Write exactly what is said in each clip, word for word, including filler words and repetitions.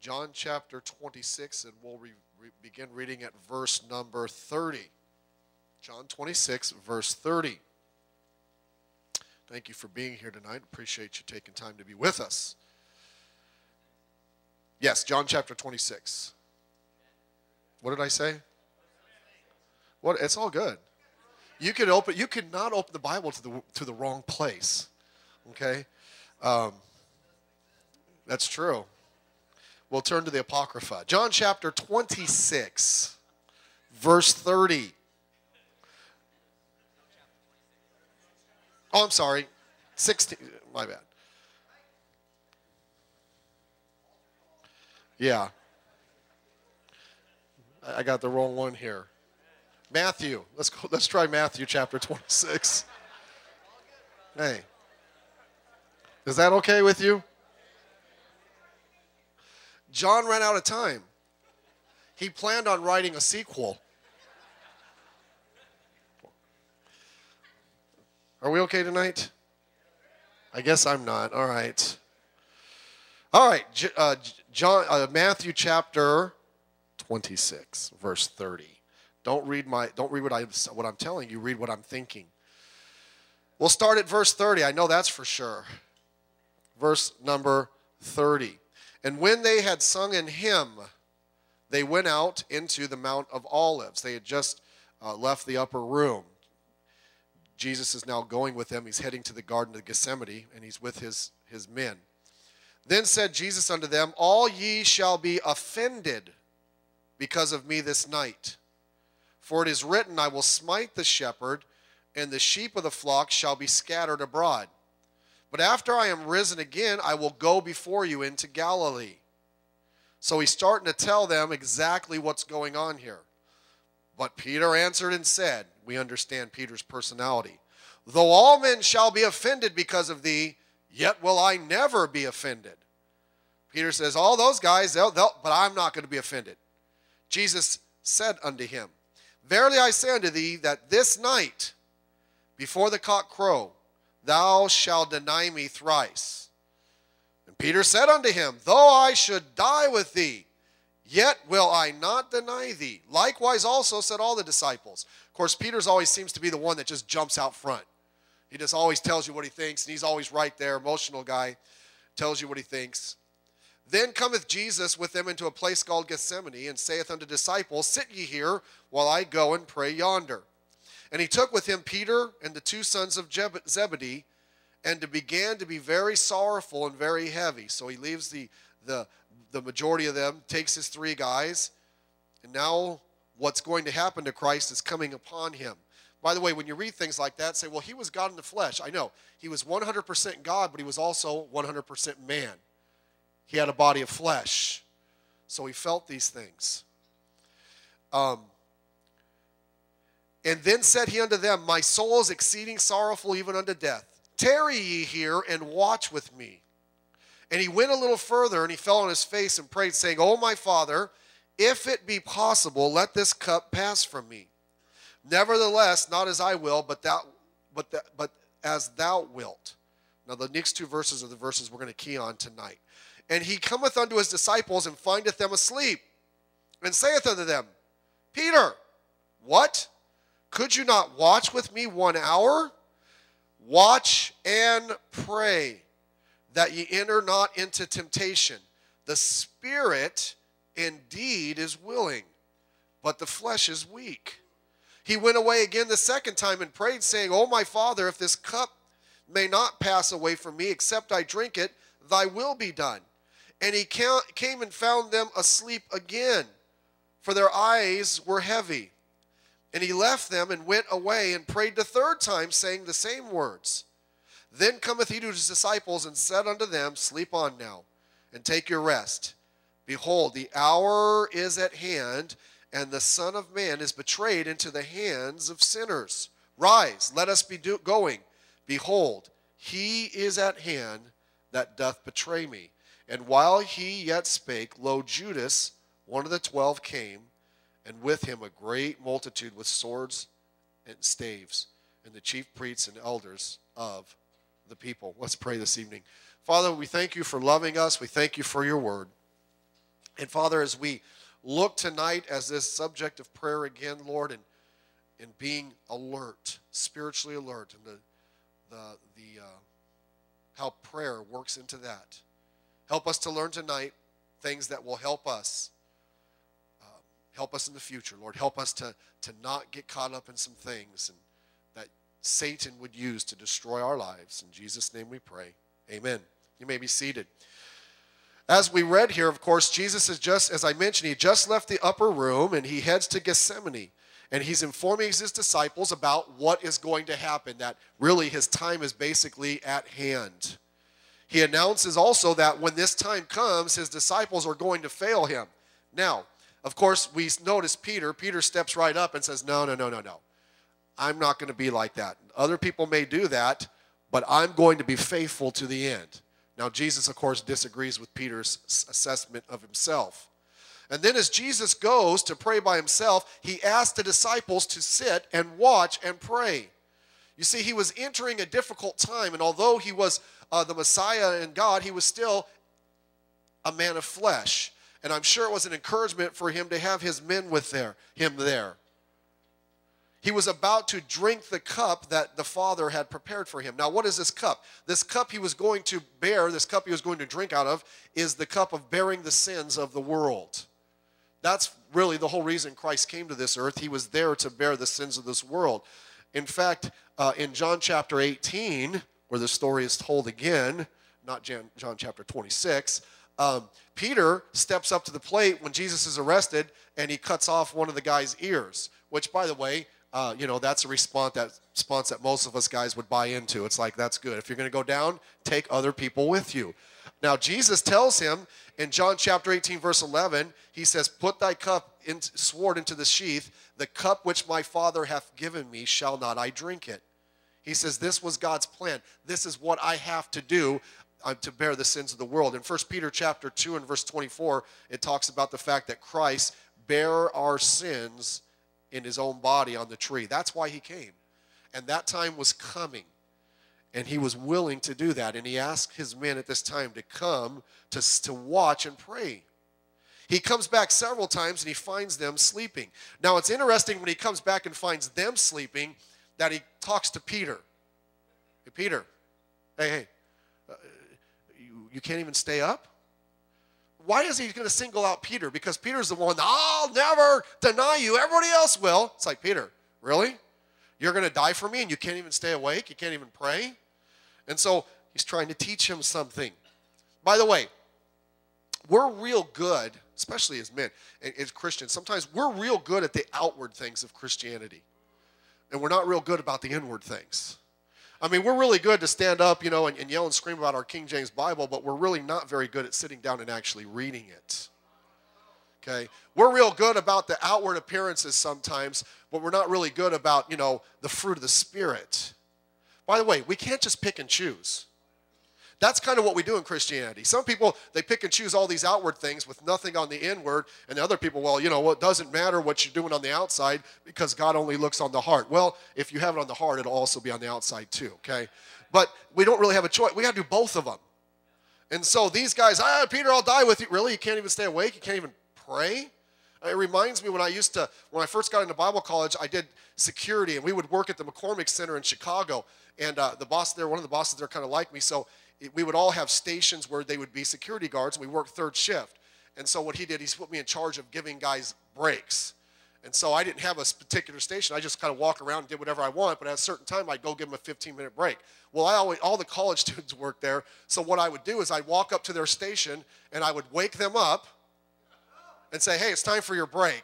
John chapter twenty-six, and we'll re re begin reading at verse number thirty. John twenty-six, verse thirty. Thank you for being here tonight. Appreciate you taking time to be with us. Yes, John chapter twenty-six. What did I say? What? It's all good. You could open. You could not open the Bible to the to the wrong place. Okay, um, that's true. We'll turn to the Apocrypha. John chapter twenty-six, verse thirty. Oh, I'm sorry. sixteen. My bad. Yeah. I got the wrong one here. Matthew. Let's go. Let's try Matthew chapter twenty-six. Hey. Is that okay with you? John ran out of time. He planned on writing a sequel. Are we okay tonight? I guess I'm not. All right. All right. Uh, John, uh, Matthew chapter twenty-six, verse thirty. Don't read my. Don't read what I what I'm telling you. Read what I'm thinking. We'll start at verse thirty. I know that's for sure. Verse number thirty. And when they had sung an hymn, they went out into the Mount of Olives. They had just uh, left the upper room. Jesus is now going with them. He's heading to the Garden of Gethsemane, and he's with his, his men. Then said Jesus unto them, all ye shall be offended because of me this night. For it is written, I will smite the shepherd, and the sheep of the flock shall be scattered abroad. But after I am risen again, I will go before you into Galilee. So he's starting to tell them exactly what's going on here. But Peter answered and said, we understand Peter's personality, though all men shall be offended because of thee, yet will I never be offended. Peter says, all those guys, they'll, they'll, but I'm not going to be offended. Jesus said unto him, verily I say unto thee, that this night, before the cock crow, thou shalt deny me thrice. And Peter said unto him, though I should die with thee, yet will I not deny thee. Likewise also said all the disciples. Of course, Peter's always seems to be the one that just jumps out front. He just always tells you what he thinks, and he's always right there, emotional guy, tells you what he thinks. Then cometh Jesus with them into a place called Gethsemane, and saith unto the disciples, sit ye here, while I go and pray yonder. And he took with him Peter and the two sons of Zebedee, and began to be very sorrowful and very heavy. So he leaves the, the, the majority of them, takes his three guys, and now what's going to happen to Christ is coming upon him. By the way, when you read things like that, say, well, he was God in the flesh. I know. He was one hundred percent God, but he was also one hundred percent man. He had a body of flesh, so he felt these things. Um, and then said he unto them, my soul is exceeding sorrowful even unto death. Tarry ye here and watch with me. And he went a little further, and he fell on his face and prayed, saying, O my Father, if it be possible, let this cup pass from me. Nevertheless, not as I will, but thou, but that, but as thou wilt. Now the next two verses are the verses we're going to key on tonight. And he cometh unto his disciples, and findeth them asleep, and saith unto them, Peter, what? Could you not watch with me one hour? Watch and pray, that ye enter not into temptation. The spirit indeed is willing, but the flesh is weak. He went away again the second time and prayed, saying, O my Father, if this cup may not pass away from me, except I drink it, thy will be done. And he came and found them asleep again, for their eyes were heavy. And he left them and went away and prayed the third time, saying the same words. Then cometh he to his disciples and said unto them, sleep on now, and take your rest. Behold, the hour is at hand, and the Son of Man is betrayed into the hands of sinners. Rise, let us be do going. Behold, he is at hand that doth betray me. And while he yet spake, lo, Judas, one of the twelve, came, and with him a great multitude with swords and staves, and the chief priests and elders of the people. Let's pray this evening. Father, we thank you for loving us. We thank you for your word. And Father, as we look tonight as this subject of prayer again, Lord, and, and being alert, spiritually alert, and the, the, the uh, how prayer works into that. Help us to learn tonight things that will help us, uh, help us in the future, Lord. Help us to, to not get caught up in some things and that Satan would use to destroy our lives. In Jesus' name we pray. Amen. You may be seated. As we read here, of course, Jesus is just, as I mentioned, he just left the upper room and he heads to Gethsemane. And he's informing his disciples about what is going to happen, that really his time is basically at hand. He announces also that when this time comes, his disciples are going to fail him. Now, of course, we notice Peter. Peter steps right up and says, no, no, no, no, no. I'm not going to be like that. Other people may do that, but I'm going to be faithful to the end. Now, Jesus, of course, disagrees with Peter's assessment of himself. And then as Jesus goes to pray by himself, he asks the disciples to sit and watch and pray. You see, he was entering a difficult time, and although he was uh, the Messiah and God, he was still a man of flesh. And I'm sure it was an encouragement for him to have his men with there, him there. He was about to drink the cup that the Father had prepared for him. Now, what is this cup? This cup he was going to bear, this cup he was going to drink out of, is the cup of bearing the sins of the world. That's really the whole reason Christ came to this earth. He was there to bear the sins of this world. In fact, uh, in John chapter eighteen, where the story is told again, not John, John chapter twenty-six, um, Peter steps up to the plate when Jesus is arrested, and he cuts off one of the guy's ears, which, by the way, Uh, you know, that's a response that, response that most of us guys would buy into. It's like, that's good. If you're going to go down, take other people with you. Now, Jesus tells him in John chapter eighteen, verse eleven, he says, put thy cup in, sword into the sheath. The cup which my Father hath given me, shall not I drink it. He says, this was God's plan. This is what I have to do uh, to bear the sins of the world. In First Peter chapter two and verse twenty-four, it talks about the fact that Christ bare our sins in his own body on the tree. That's why he came. And that time was coming. And he was willing to do that. And he asked his men at this time to come to, to watch and pray. He comes back several times and he finds them sleeping. Now it's interesting when he comes back and finds them sleeping that he talks to Peter. Hey, Peter, hey, hey, uh, you, you can't even stay up? Why is he going to single out Peter? Because Peter's the one, I'll never deny you. Everybody else will. It's like, Peter, really? You're going to die for me and you can't even stay awake? You can't even pray? And so he's trying to teach him something. By the way, we're real good, especially as men and as Christians, sometimes we're real good at the outward things of Christianity. And we're not real good about the inward things. I mean, we're really good to stand up, you know, and, and yell and scream about our King James Bible, but we're really not very good at sitting down and actually reading it. Okay? We're real good about the outward appearances sometimes, but we're not really good about, you know, the fruit of the Spirit. By the way, we can't just pick and choose. That's kind of what we do in Christianity. Some people, they pick and choose all these outward things with nothing on the inward, and the other people, well, you know, well, it doesn't matter what you're doing on the outside because God only looks on the heart. Well, if you have it on the heart, it'll also be on the outside too, okay? But we don't really have a choice. We got to do both of them. And so these guys, ah, Peter, I'll die with you. Really? You can't even stay awake? You can't even pray? It reminds me when I used to, when I first got into Bible college, I did security, and we would work at the McCormick Center in Chicago. And uh, the boss there, one of the bosses there kind of liked me, so we would all have stations where they would be security guards, and we worked third shift. And so what he did, he put me in charge of giving guys breaks. And so I didn't have a particular station. I just kind of walk around and did whatever I want, but at a certain time, I'd go give them a fifteen-minute break. Well, I always, all the college students worked there, so what I would do is I'd walk up to their station, and I would wake them up and say, hey, it's time for your break.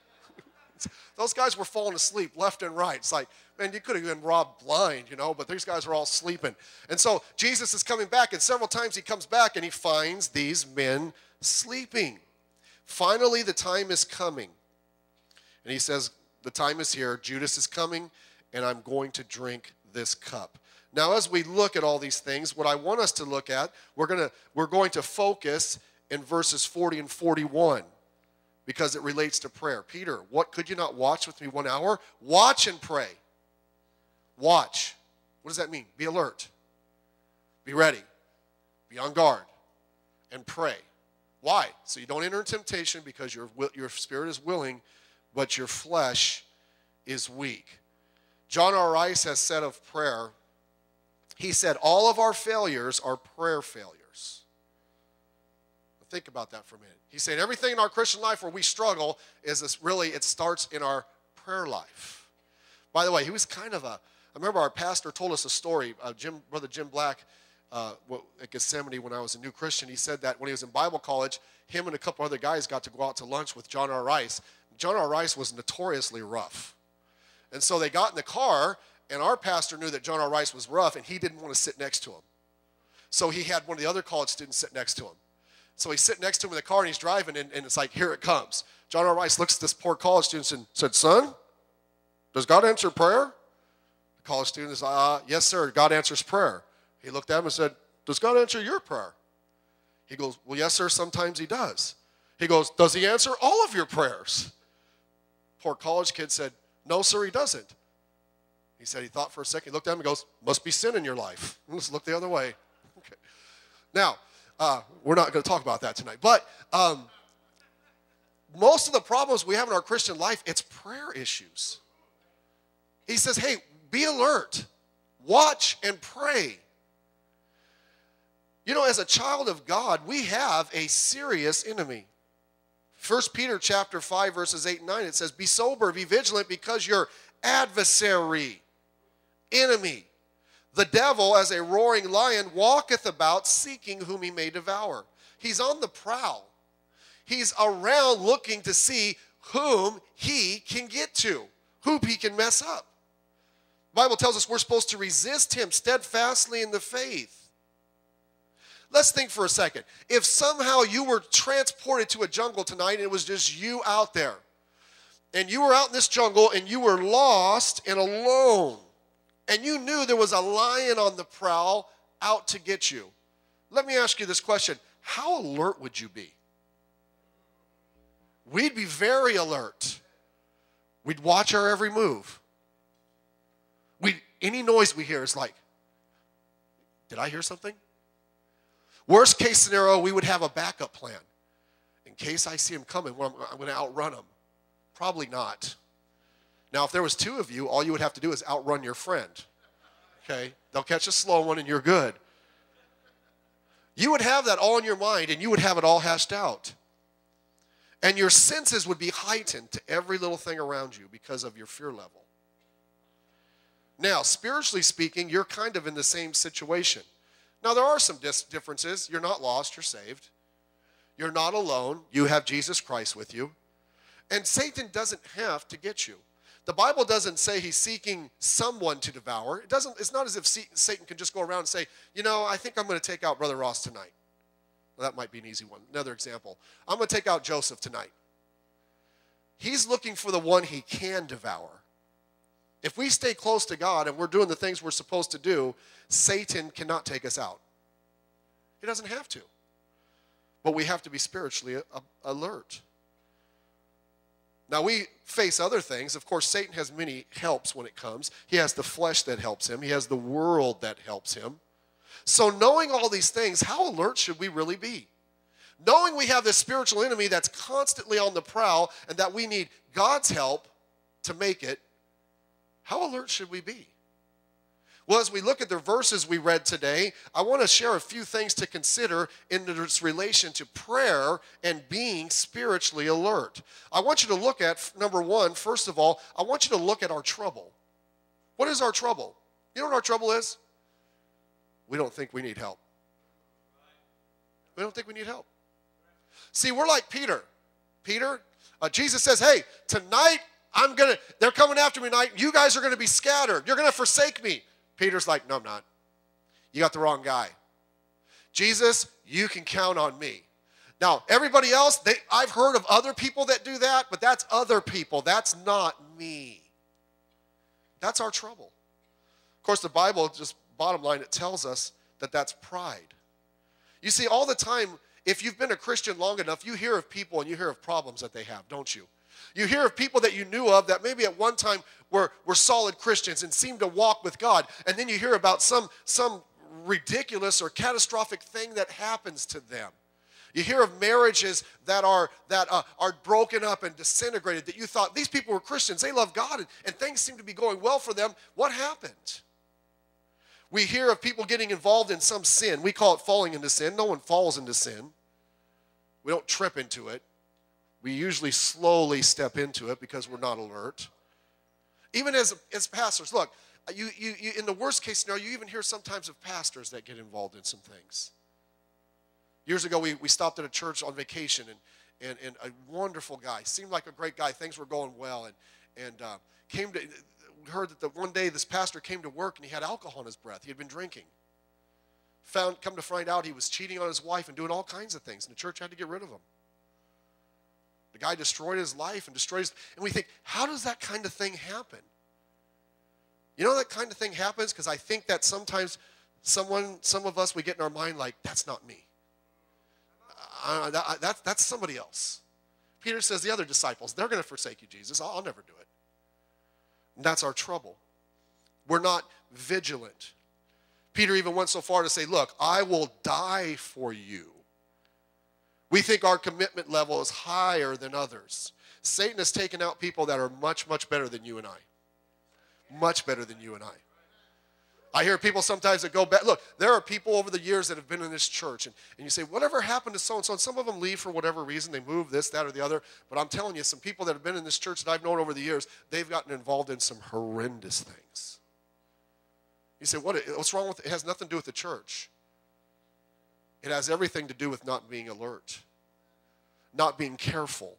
Those guys were falling asleep left and right. It's like, man, you could have been robbed blind, you know, but these guys are all sleeping. And so Jesus is coming back, and several times he comes back, and he finds these men sleeping. Finally, the time is coming. And he says, the time is here. Judas is coming, and I'm going to drink this cup. Now, as we look at all these things, what I want us to look at, we're going to, we're going to focus in verses forty and forty-one. Because it relates to prayer. Peter, what could you not watch with me one hour? Watch and pray. Watch. What does that mean? Be alert. Be ready. Be on guard. And pray. Why? So you don't enter temptation because your, your spirit is willing, but your flesh is weak. John R. Rice has said of prayer, he said, all of our failures are prayer failures. Think about that for a minute. He said everything in our Christian life where we struggle is this really, it starts in our prayer life. By the way, he was kind of a, I remember our pastor told us a story, uh, Jim, Brother Jim Black, uh, at Gethsemane when I was a new Christian. He said that when he was in Bible college, him and a couple other guys got to go out to lunch with John R. Rice. John R. Rice was notoriously rough. And so they got in the car, and our pastor knew that John R. Rice was rough, and he didn't want to sit next to him. So he had one of the other college students sit next to him. So he's sitting next to him in the car, and he's driving, and, and it's like, here it comes. John R. Rice looks at this poor college student and said, son, does God answer prayer? The college student is like, uh, yes, sir, God answers prayer. He looked at him and said, does God answer your prayer? He goes, well, yes, sir, sometimes he does. He goes, does he answer all of your prayers? Poor college kid said, no, sir, he doesn't. He said he thought for a second. He looked at him and goes, must be sin in your life. Let's look the other way. Okay. Now, uh, we're not going to talk about that tonight. But um, most of the problems we have in our Christian life, it's prayer issues. He says, hey, be alert. Watch and pray. You know, as a child of God, we have a serious enemy. First Peter chapter five, verses eight and nine, it says, be sober, be vigilant, because your adversary, enemy, the devil, as a roaring lion, walketh about, seeking whom he may devour. He's on the prowl. He's around looking to see whom he can get to, who he can mess up. The Bible tells us we're supposed to resist him steadfastly in the faith. Let's think for a second. If somehow you were transported to a jungle tonight and it was just you out there, and you were out in this jungle and you were lost and alone, and you knew there was a lion on the prowl out to get you, let me ask you this question. How alert would you be? We'd be very alert. We'd watch our every move. We any noise we hear is like, did I hear something? Worst case scenario, we would have a backup plan. In case I see him coming, well, I'm, I'm going to outrun him. Probably not. Now, if there was two of you, all you would have to do is outrun your friend. Okay? They'll catch a slow one and you're good. You would have that all in your mind and you would have it all hashed out. And your senses would be heightened to every little thing around you because of your fear level. Now, spiritually speaking, you're kind of in the same situation. Now, there are some dis- differences. You're not lost, you're saved. You're not alone. You have Jesus Christ with you. And Satan doesn't have to get you. The Bible doesn't say he's seeking someone to devour. It doesn't, it's not as if Satan can just go around and say, you know, I think I'm going to take out Brother Ross tonight. Well, that might be an easy one. Another example. I'm going to take out Joseph tonight. He's looking for the one he can devour. If we stay close to God and we're doing the things we're supposed to do, Satan cannot take us out. He doesn't have to. But we have to be spiritually alert. Now, we face other things. Of course, Satan has many helps when it comes. He has the flesh that helps him. He has the world that helps him. So knowing all these things, how alert should we really be? Knowing we have this spiritual enemy that's constantly on the prowl and that we need God's help to make it, how alert should we be? Well, as we look at the verses we read today, I want to share a few things to consider in this relation to prayer and being spiritually alert. I want you to look at, number one, first of all, I want you to look at our trouble. What is our trouble? You know what our trouble is? We don't think we need help. We don't think we need help. See, we're like Peter. Peter, uh, Jesus says, hey, tonight I'm going to, they're coming after me tonight. You guys are going to be scattered. You're going to forsake me. Peter's like, no, I'm not. You got the wrong guy. Jesus, you can count on me. Now, everybody else, they, I've heard of other people that do that, but that's other people. That's not me. That's our trouble. Of course, the Bible, just bottom line, it tells us that that's pride. You see, all the time, if you've been a Christian long enough, you hear of people and you hear of problems that they have, don't you? You hear of people that you knew of that maybe at one time were, were solid Christians and seemed to walk with God. And then you hear about some, some ridiculous or catastrophic thing that happens to them. You hear of marriages that are that uh, are broken up and disintegrated, that you thought these people were Christians, they love God, and, and things seem to be going well for them. What happened? We hear of people getting involved in some sin. We call it falling into sin. No one falls into sin. We don't trip into it. We usually slowly step into it because we're not alert. Even as, as pastors, look, you, you, you, in the worst case scenario, you even hear sometimes of pastors that get involved in some things. Years ago, we, we stopped at a church on vacation, and, and, and a wonderful guy, seemed like a great guy. Things were going well, and, and uh, came to, heard that the, one day this pastor came to work, and he had alcohol in his breath. He had been drinking. Found, come to find out he was cheating on his wife and doing all kinds of things, and the church had to get rid of him. The guy destroyed his life and destroyed his, and we think, how does that kind of thing happen? You know that kind of thing happens because I think that sometimes someone, some of us, we get in our mind like, that's not me. Uh, that, that, that's somebody else. Peter says the other disciples, they're going to forsake you, Jesus. I'll, I'll never do it. And that's our trouble. We're not vigilant. Peter even went so far to say, look, I will die for you. We think our commitment level is higher than others. Satan has taken out people that are much, much better than you and I. Much better than you and I. I hear people sometimes that go back. Look, there are people over the years that have been in this church, and, and you say, whatever happened to so-and-so? And some of them leave for whatever reason. They move this, that, or the other. But I'm telling you, some people that have been in this church that I've known over the years, they've gotten involved in some horrendous things. You say, what, what's wrong with it? It has nothing to do with the church. It has everything to do with not being alert, not being careful.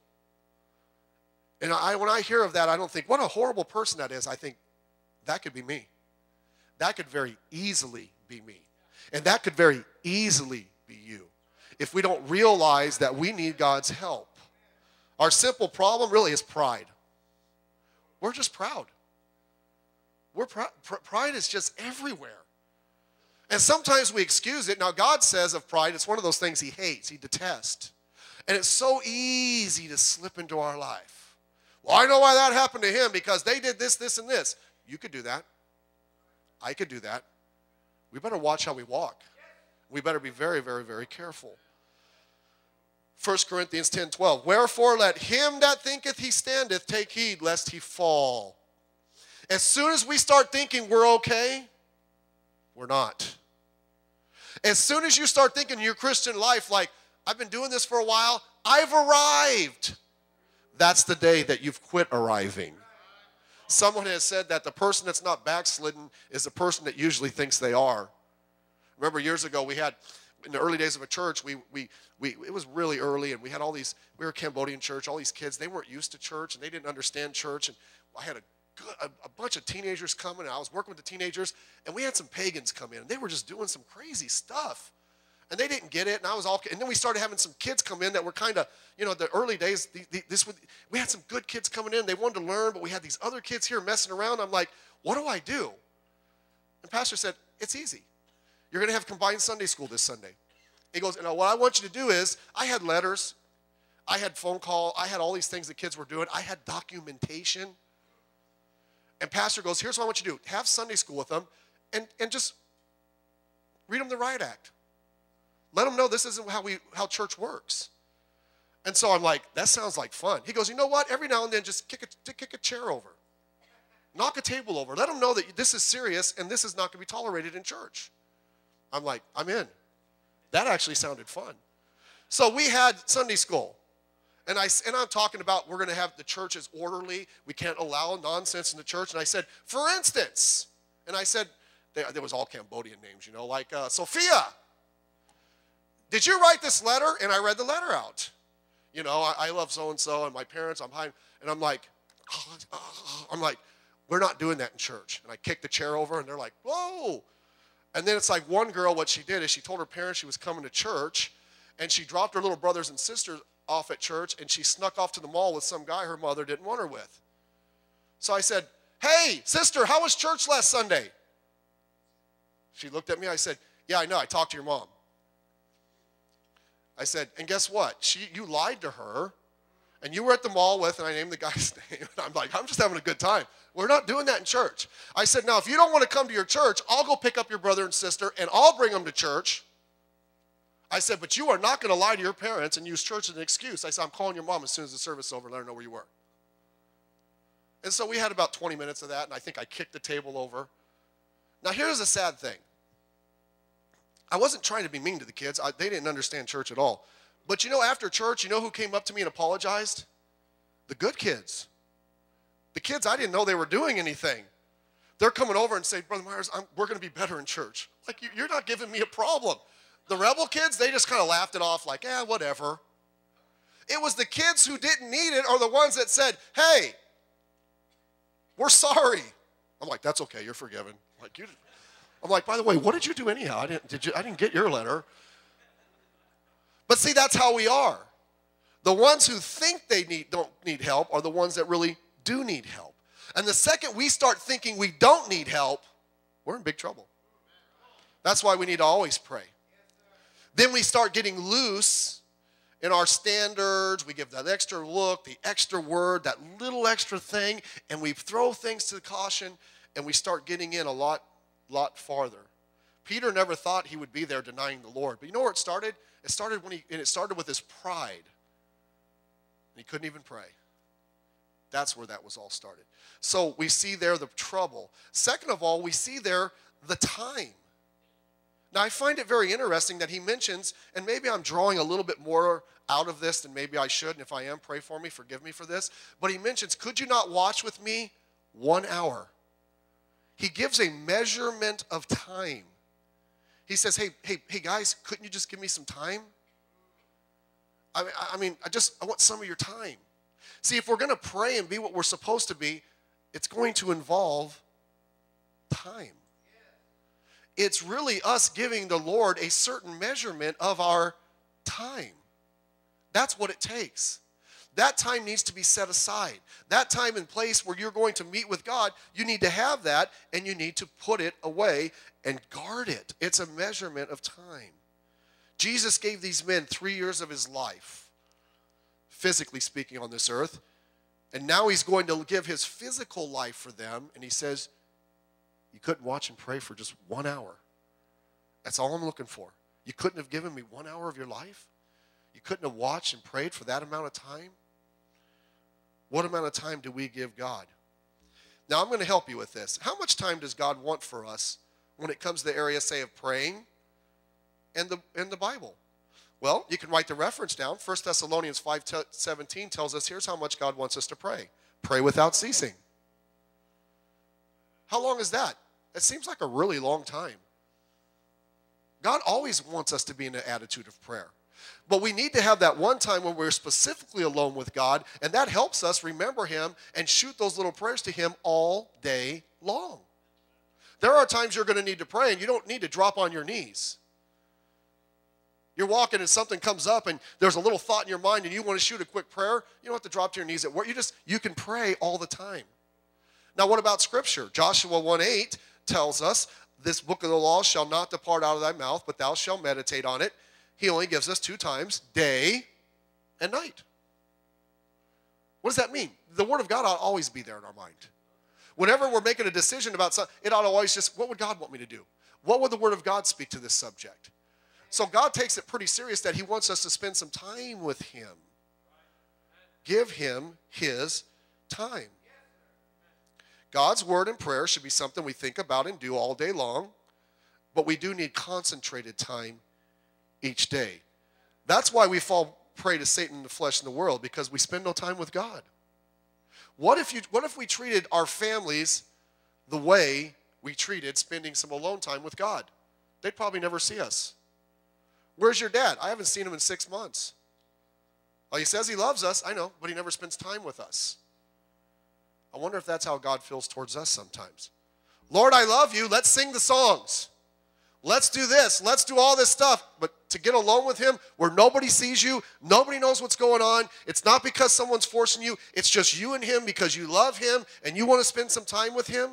And I, when I hear of that, I don't think, what a horrible person that is. I think, that could be me. That could very easily be me. And that could very easily be you if we don't realize that we need God's help. Our simple problem really is pride. We're just proud. We're pr- pr- pride is just everywhere. And sometimes we excuse it. Now, God says of pride, it's one of those things he hates, he detests. And it's so easy to slip into our life. Well, I know why that happened to him because they did this, this, and this. You could do that. I could do that. We better watch how we walk. We better be very, very, very careful. First Corinthians ten twelve. Wherefore let him that thinketh he standeth take heed lest he fall. As soon as we start thinking we're okay, we're not. As soon as you start thinking in your Christian life like, I've been doing this for a while, I've arrived. That's the day that you've quit arriving. Someone has said that the person that's not backslidden is the person that usually thinks they are. Remember years ago we had, in the early days of a church, we, we, we it was really early, and we had all these, we were a Cambodian church, all these kids, they weren't used to church, and they didn't understand church, and I had a, good, a, a bunch of teenagers coming, and I was working with the teenagers, and we had some pagans come in, and they were just doing some crazy stuff. And they didn't get it, and I was all, and then we started having some kids come in that were kind of, you know, the early days, the, the, this would, we had some good kids coming in, they wanted to learn, but we had these other kids here messing around. I'm like, what do I do? And Pastor said, it's easy. You're going to have combined Sunday school this Sunday. He goes, and what I want you to do is, I had letters, I had phone call, I had all these things the kids were doing, I had documentation. And Pastor goes, here's what I want you to do. Have Sunday school with them, and, and just read them the riot act. Let them know this isn't how we how church works. And so I'm like, that sounds like fun. He goes, you know what? Every now and then just kick a, kick a chair over. Knock a table over. Let them know that this is serious and this is not going to be tolerated in church. I'm like, I'm in. That actually sounded fun. So we had Sunday school. And, I, and I'm talking about we're going to have the church as orderly. We can't allow nonsense in the church. And I said, for instance, and I said, there, there was all Cambodian names, you know, like uh, Sophia. Did you write this letter? And I read the letter out. You know, I, I love so-and-so and my parents, I'm high. And I'm like, oh, oh. I'm like, we're not doing that in church. And I kicked the chair over and they're like, whoa. And then it's like one girl, what she did is she told her parents she was coming to church and she dropped her little brothers and sisters off at church and she snuck off to the mall with some guy her mother didn't want her with. So I said, hey, sister, how was church last Sunday? She looked at me. I said, yeah, I know. I talked to your mom. I said, and guess what? She, you lied to her, and you were at the mall with, and I named the guy's name. I'm like, I'm just having a good time. We're not doing that in church. I said, now, if you don't want to come to your church, I'll go pick up your brother and sister, and I'll bring them to church. I said, but you are not going to lie to your parents and use church as an excuse. I said, I'm calling your mom as soon as the service is over, let her know where you were. And so we had about twenty minutes of that, and I think I kicked the table over. Now, here's the sad thing. I wasn't trying to be mean to the kids. I, they didn't understand church at all. But you know, after church, you know who came up to me and apologized? The good kids. The kids, I didn't know they were doing anything. They're coming over and saying, Brother Myers, I'm, we're going to be better in church. Like, you, you're not giving me a problem. The rebel kids, they just kind of laughed it off like, yeah, whatever. It was the kids who didn't need it are the ones that said, hey, we're sorry. I'm like, that's okay, you're forgiven. I'm like, you, I'm like, by the way, what did you do anyhow? I didn't, did you, I didn't get your letter. But see, that's how we are. The ones who think they need, don't need help are the ones that really do need help. And the second we start thinking we don't need help, we're in big trouble. That's why we need to always pray. Then we start getting loose in our standards. We give that extra look, the extra word, that little extra thing, and we throw things to caution, and we start getting in a lot, lot farther. Peter never thought he would be there denying the Lord. But you know where it started? It started when he, and it started with his pride. And he couldn't even pray. That's where that was all started. So we see there the trouble. Second of all, we see there the time. Now, I find it very interesting that he mentions, and maybe I'm drawing a little bit more out of this than maybe I should, and if I am, pray for me, forgive me for this. But he mentions, could you not watch with me one hour? He gives a measurement of time. He says, hey, hey, hey, guys, couldn't you just give me some time? I mean, I mean, I just, I want some of your time. See, if we're going to pray and be what we're supposed to be, it's going to involve time. It's really us giving the Lord a certain measurement of our time. That's what it takes. That time needs to be set aside. That time and place where you're going to meet with God, you need to have that, and you need to put it away and guard it. It's a measurement of time. Jesus gave these men three years of his life, physically speaking, on this earth. And now he's going to give his physical life for them. And he says, you couldn't watch and pray for just one hour. That's all I'm looking for. You couldn't have given me one hour of your life? You couldn't have watched and prayed for that amount of time? What amount of time do we give God? Now, I'm going to help you with this. How much time does God want for us when it comes to the area, say, of praying and the, and the Bible? Well, you can write the reference down. First Thessalonians five seventeen tells us here's how much God wants us to pray. Pray without ceasing. How long is that? It seems like a really long time. God always wants us to be in an attitude of prayer. But we need to have that one time when we're specifically alone with God, and that helps us remember him and shoot those little prayers to him all day long. There are times you're going to need to pray, and you don't need to drop on your knees. You're walking and something comes up and there's a little thought in your mind and you want to shoot a quick prayer. You don't have to drop to your knees at work. You just, you can pray all the time. Now, what about Scripture? Joshua one eight tells us, this book of the law shall not depart out of thy mouth, but thou shalt meditate on it. He only gives us two times, day and night. What does that mean? The Word of God ought to always be there in our mind. Whenever we're making a decision about something, it ought to always just, what would God want me to do? What would the Word of God speak to this subject? So God takes it pretty serious that he wants us to spend some time with him. Give him his time. God's word and prayer should be something we think about and do all day long, but we do need concentrated time each day. That's why we fall prey to Satan, the flesh, and the world, because we spend no time with God. What if you, what if we treated our families the way we treated spending some alone time with God? They'd probably never see us. Where's your dad? I haven't seen him in six months. Well, he says he loves us, I know, but he never spends time with us. I wonder if that's how God feels towards us sometimes. Lord, I love you. Let's sing the songs. Let's do this. Let's do all this stuff. But to get alone with him where nobody sees you, nobody knows what's going on, it's not because someone's forcing you. It's just you and him because you love him and you want to spend some time with him.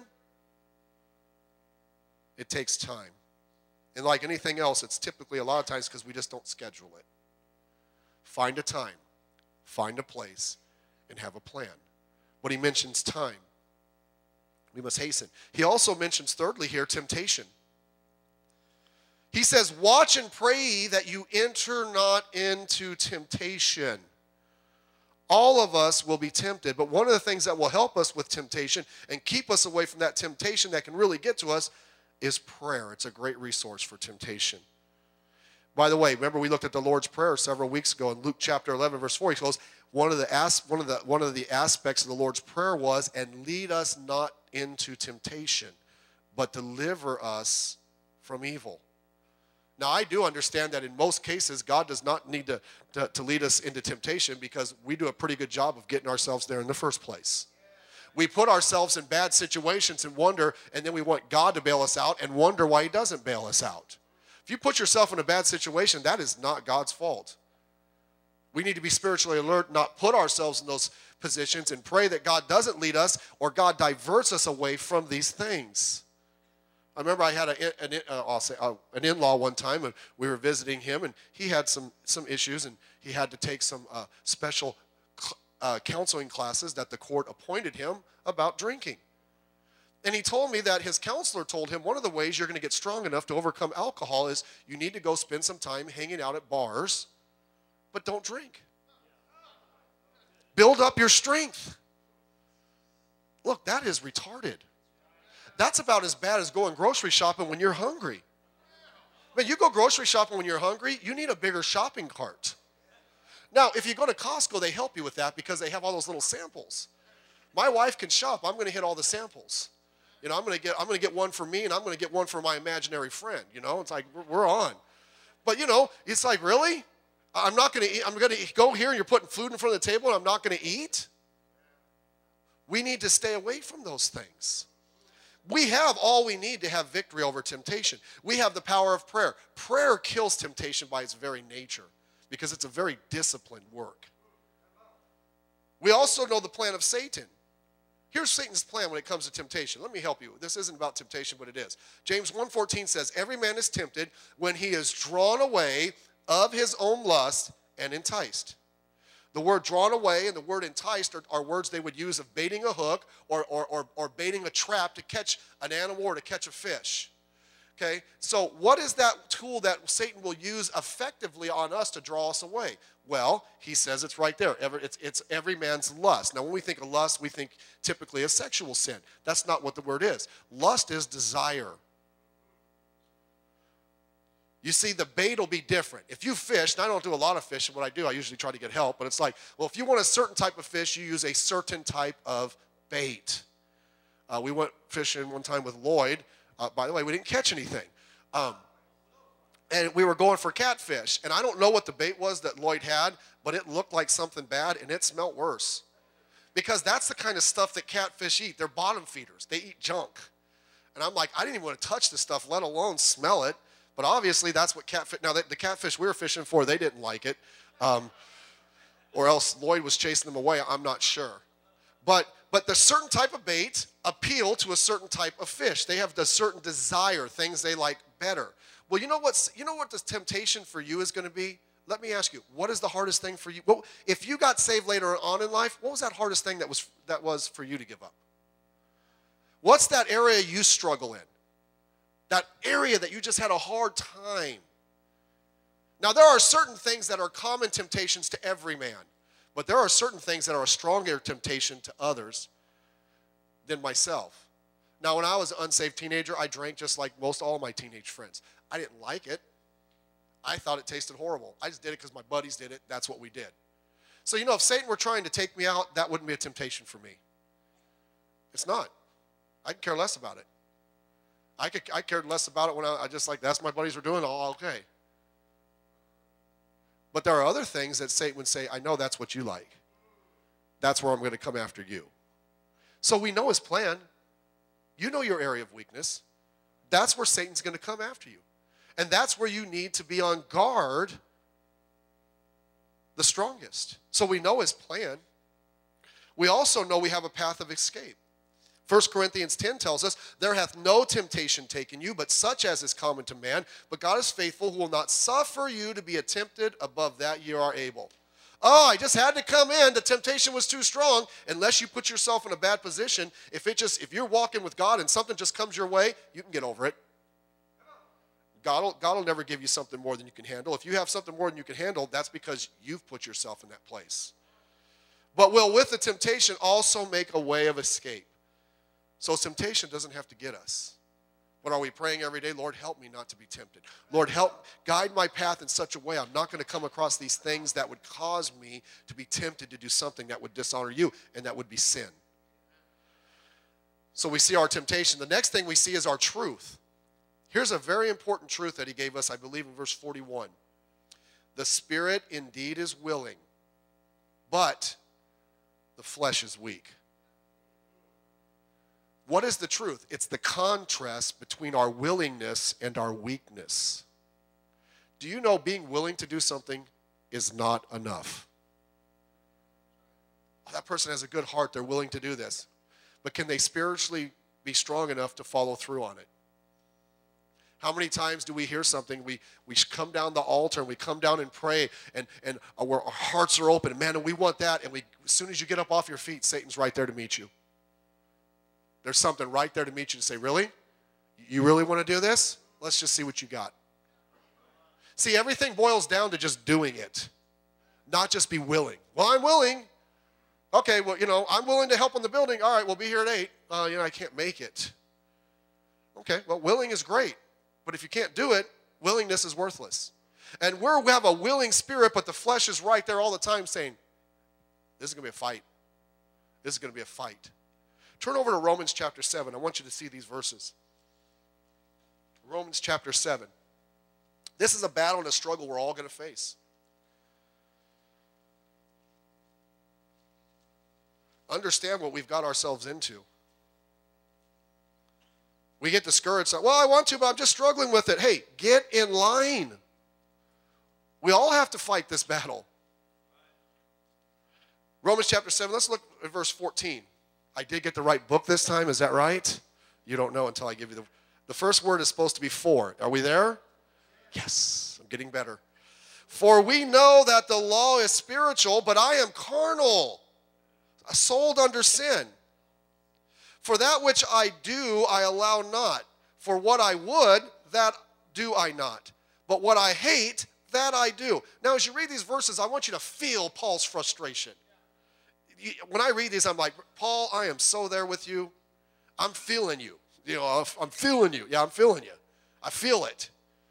It takes time. And like anything else, it's typically a lot of times because we just don't schedule it. Find a time, find a place, and have a plan. But he mentions time. We must hasten. He also mentions, thirdly here, temptation. He says, watch and pray that you enter not into temptation. All of us will be tempted, but one of the things that will help us with temptation and keep us away from that temptation that can really get to us is prayer. It's a great resource for temptation. By the way, remember we looked at the Lord's Prayer several weeks ago in Luke chapter eleven, verse four. He goes, one of the as, one of the one of the aspects of the Lord's Prayer was, and lead us not into temptation, but deliver us from evil. Now, I do understand that in most cases, God does not need to, to, to lead us into temptation because we do a pretty good job of getting ourselves there in the first place. We put ourselves in bad situations and wonder, and then we want God to bail us out and wonder why he doesn't bail us out. If you put yourself in a bad situation, that is not God's fault. We need to be spiritually alert, not put ourselves in those positions, and pray that God doesn't lead us or God diverts us away from these things. I remember I had a, an, uh, I'll say, uh, an in-law one time, and we were visiting him, and he had some, some issues, and he had to take some uh, special uh, counseling classes that the court appointed him about drinking. And he told me that his counselor told him one of the ways you're going to get strong enough to overcome alcohol is you need to go spend some time hanging out at bars, but don't drink. Build up your strength. Look, that is retarded. That's about as bad as going grocery shopping when you're hungry. When you go grocery shopping when you're hungry, you need a bigger shopping cart. Now, if you go to Costco, they help you with that because they have all those little samples. My wife can shop. I'm going to hit all the samples. You know, I'm going to get I'm going to get one for me, and I'm going to get one for my imaginary friend. You know, it's like we're, we're on. But you know, it's like, really? I'm not going to eat. I'm going to go here, and you're putting food in front of the table, and I'm not going to eat. We need to stay away from those things. We have all we need to have victory over temptation. We have the power of prayer. Prayer kills temptation by its very nature because it's a very disciplined work. We also know the plan of Satan. Here's Satan's plan when it comes to temptation. Let me help you. This isn't about temptation, but it is. James one fourteen says, every man is tempted when he is drawn away of his own lust and enticed. The word drawn away and the word enticed are, are words they would use of baiting a hook or, or, or, or baiting a trap to catch an animal or to catch a fish. Okay, so what is that tool that Satan will use effectively on us to draw us away? Well, he says it's right there. It's, it's every man's lust. Now, when we think of lust, we think typically of sexual sin. That's not what the word is. Lust is desire. You see, the bait will be different. If you fish, and I don't do a lot of fishing, what I do, I usually try to get help, but it's like, well, if you want a certain type of fish, you use a certain type of bait. Uh, we went fishing one time with Lloyd. Uh, by the way, we didn't catch anything. Um, and we were going for catfish, and I don't know what the bait was that Lloyd had, but it looked like something bad, and it smelled worse. Because that's the kind of stuff that catfish eat. They're bottom feeders. They eat junk. And I'm like, I didn't even want to touch this stuff, let alone smell it. But obviously, that's what catfish, now the, the catfish we were fishing for, they didn't like it. Um, or else Lloyd was chasing them away, I'm not sure. But but the certain type of bait appeal to a certain type of fish. They have the certain desire, things they like better. Well, you know what's you know what the temptation for you is going to be? Let me ask you, what is the hardest thing for you? Well, if you got saved later on in life, what was that hardest thing that was that was for you to give up? What's that area you struggle in? That area that you just had a hard time. Now, there are certain things that are common temptations to every man, but there are certain things that are a stronger temptation to others than myself. Now, when I was an unsaved teenager, I drank just like most all of my teenage friends. I didn't like it. I thought it tasted horrible. I just did it because my buddies did it. That's what we did. So, you know, if Satan were trying to take me out, that wouldn't be a temptation for me. It's not. I could care less about it. I, could, I cared less about it when I, I just like, that's what my buddies were doing, all okay. But there are other things that Satan would say, I know that's what you like. That's where I'm going to come after you. So we know his plan. You know your area of weakness. That's where Satan's going to come after you. And that's where you need to be on guard the strongest. So we know his plan. We also know we have a path of escape. First Corinthians ten tells us, there hath no temptation taken you, but such as is common to man. But God is faithful, who will not suffer you to be tempted above that you are able. Oh, I just had to come in. The temptation was too strong. Unless you put yourself in a bad position, if it just if you're walking with God and something just comes your way, you can get over it. God will, God will never give you something more than you can handle. If you have something more than you can handle, that's because you've put yourself in that place. But will, with the temptation, also make a way of escape. So temptation doesn't have to get us. But are we praying every day, Lord, help me not to be tempted. Lord, help guide my path in such a way I'm not going to come across these things that would cause me to be tempted to do something that would dishonor you, and that would be sin. So we see our temptation. The next thing we see is our truth. Here's a very important truth that he gave us, I believe, in verse forty-one. The spirit indeed is willing, but the flesh is weak. What is the truth? It's the contrast between our willingness and our weakness. Do you know being willing to do something is not enough? Oh, that person has a good heart. They're willing to do this. But can they spiritually be strong enough to follow through on it? How many times do we hear something, we, we come down the altar and we come down and pray, and, and our, our hearts are open, and man, and we want that, and we, as soon as you get up off your feet, Satan's right there to meet you. There's something right there to meet you to say, really? You really want to do this? Let's just see what you got. See, everything boils down to just doing it, not just be willing. Well, I'm willing. Okay, well, you know, I'm willing to help on the building. All right, we'll be here at eight. Uh, you know, I can't make it. Okay, well, willing is great. But if you can't do it, willingness is worthless. And we're, we have a willing spirit, but the flesh is right there all the time saying, this is going to be a fight. This is going to be a fight. Turn over to Romans chapter seven. I want you to see these verses. Romans chapter seven. This is a battle and a struggle we're all going to face. Understand what we've got ourselves into. We get discouraged. Well, I want to, but I'm just struggling with it. Hey, get in line. We all have to fight this battle. Romans chapter seven, let's look at verse fourteen. I did get the right book this time, is that right? You don't know until I give you the... The first word is supposed to be for. Are we there? Yes, I'm getting better. For we know that the law is spiritual, but I am carnal, sold under sin. For that which I do, I allow not. For what I would, that do I not. But what I hate, that I do. Now, as you read these verses, I want you to feel Paul's frustration. When I read these, I'm like, Paul, I am so there with you. I'm feeling you. You know, I'm feeling you. Yeah, I'm feeling you. I feel it.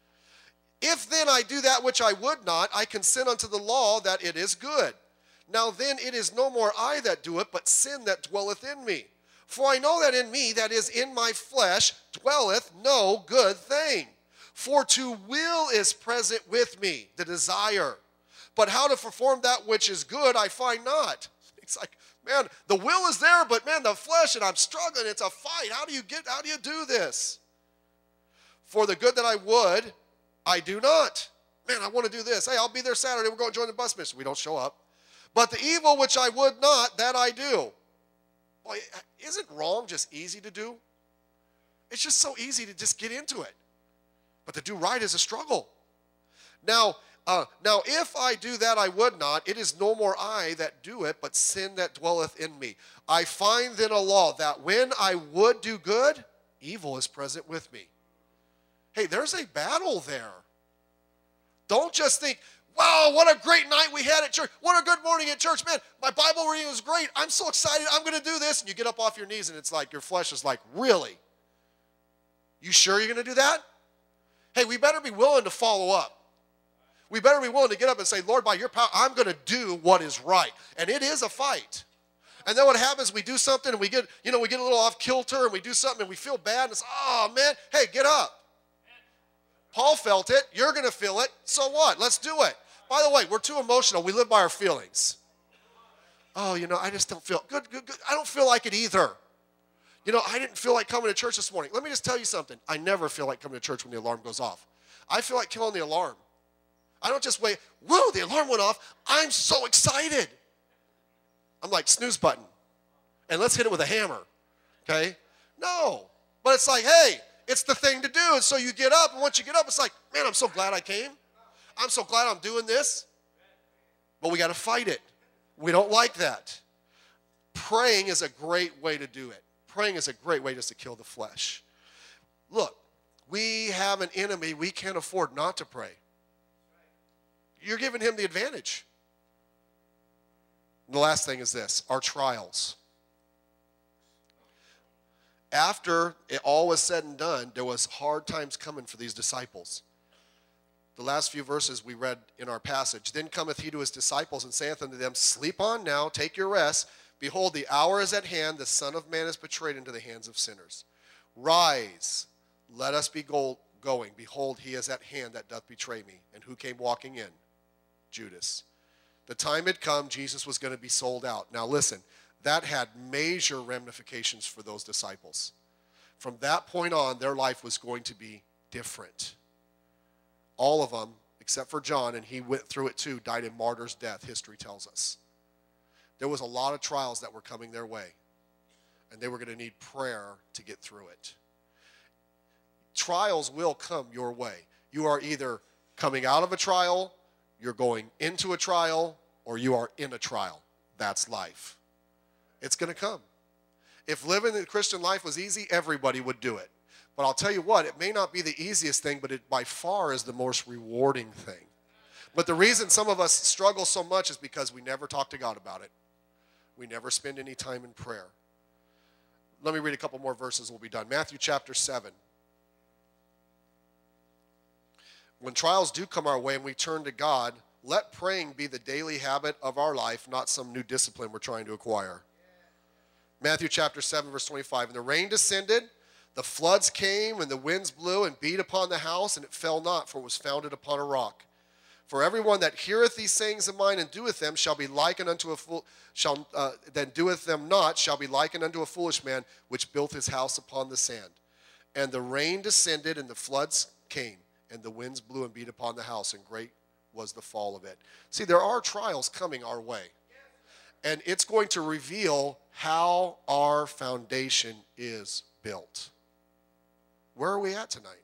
If then I do that which I would not, I consent unto the law that it is good. Now then it is no more I that do it, but sin that dwelleth in me. For I know that in me, that is in my flesh, dwelleth no good thing. For to will is present with me, the desire. But how to perform that which is good, I find not. It's like, man, the will is there, but man, the flesh, and I'm struggling. It's a fight. How do you get, how do you do this? For the good that I would, I do not. Man, I want to do this. Hey, I'll be there Saturday. We're going to join the bus mission. We don't show up. But the evil which I would not, that I do. Boy, isn't wrong just easy to do? It's just so easy to just get into it. But to do right is a struggle. Now, Uh, now, if I do that I would not, it is no more I that do it, but sin that dwelleth in me. I find then a law that when I would do good, evil is present with me. Hey, there's a battle there. Don't just think, wow, what a great night we had at church. What a good morning at church. Man, my Bible reading was great. I'm so excited. I'm going to do this. And you get up off your knees and it's like your flesh is like, really? You sure you're going to do that? Hey, we better be willing to follow up. We better be willing to get up and say, Lord, by your power, I'm going to do what is right. And it is a fight. And then what happens, we do something and we get, you know, we get a little off kilter and we do something and we feel bad. And it's, oh, man, hey, get up. Paul felt it. You're going to feel it. So what? Let's do it. By the way, we're too emotional. We live by our feelings. Oh, you know, I just don't feel good, good, good. I don't feel like it either. You know, I didn't feel like coming to church this morning. Let me just tell you something. I never feel like coming to church when the alarm goes off. I feel like killing the alarm. I don't just wait, whoa, the alarm went off. I'm so excited. I'm like, snooze button. And let's hit it with a hammer, okay? No. But it's like, hey, it's the thing to do. And so you get up, and once you get up, it's like, man, I'm so glad I came. I'm so glad I'm doing this. But we got to fight it. We don't like that. Praying is a great way to do it. Praying is a great way just to kill the flesh. Look, We have an enemy. We can't afford not to pray. You're giving him the advantage. And the last thing is this, our trials. After it all was said and done, there was hard times coming for these disciples. The last few verses we read in our passage. Then cometh he to his disciples and saith unto them, sleep on now, take your rest. Behold, the hour is at hand, the Son of Man is betrayed into the hands of sinners. Rise, let us be go- going. Behold, he is at hand that doth betray me. And who came walking in? Judas. The time had come, Jesus was going to be sold out. Now listen, that had major ramifications for those disciples. From that point on, their life was going to be different. All of them, except for John, and he went through it too, died a martyr's death, history tells us. There was a lot of trials that were coming their way, and they were going to need prayer to get through it. Trials will come your way. You are either coming out of a trial, you're going into a trial, or you are in a trial. That's life. It's going to come. If living the Christian life was easy, everybody would do it. But I'll tell you what, it may not be the easiest thing, but it by far is the most rewarding thing. But the reason some of us struggle so much is because we never talk to God about it. We never spend any time in prayer. Let me read a couple more verses and we'll be done. Matthew chapter seven. When trials do come our way and we turn to God, let praying be the daily habit of our life, not some new discipline we're trying to acquire. Matthew chapter seven, verse twenty-five. And the rain descended, the floods came, and the winds blew and beat upon the house, and it fell not, for it was founded upon a rock. For everyone that heareth these sayings of mine and doeth them shall be likened unto a fool, shall uh, then doeth them not shall be likened unto a foolish man which built his house upon the sand. And the rain descended, and the floods came, and the winds blew and beat upon the house, and great was the fall of it. See, there are trials coming our way. And it's going to reveal how our foundation is built. Where are we at tonight?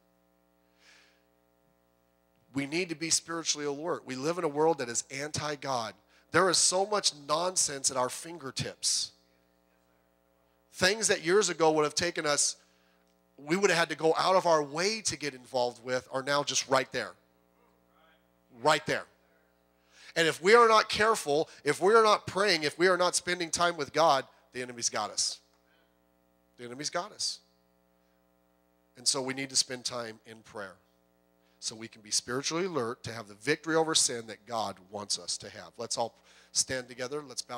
We need to be spiritually alert. We live in a world that is anti-God. There is so much nonsense at our fingertips. Things that years ago would have taken us, we would have had to go out of our way to get involved with, are now just right there. Right there. And if we are not careful, if we are not praying, if we are not spending time with God, the enemy's got us. The enemy's got us. And so we need to spend time in prayer so we can be spiritually alert to have the victory over sin that God wants us to have. Let's all stand together. Let's bow.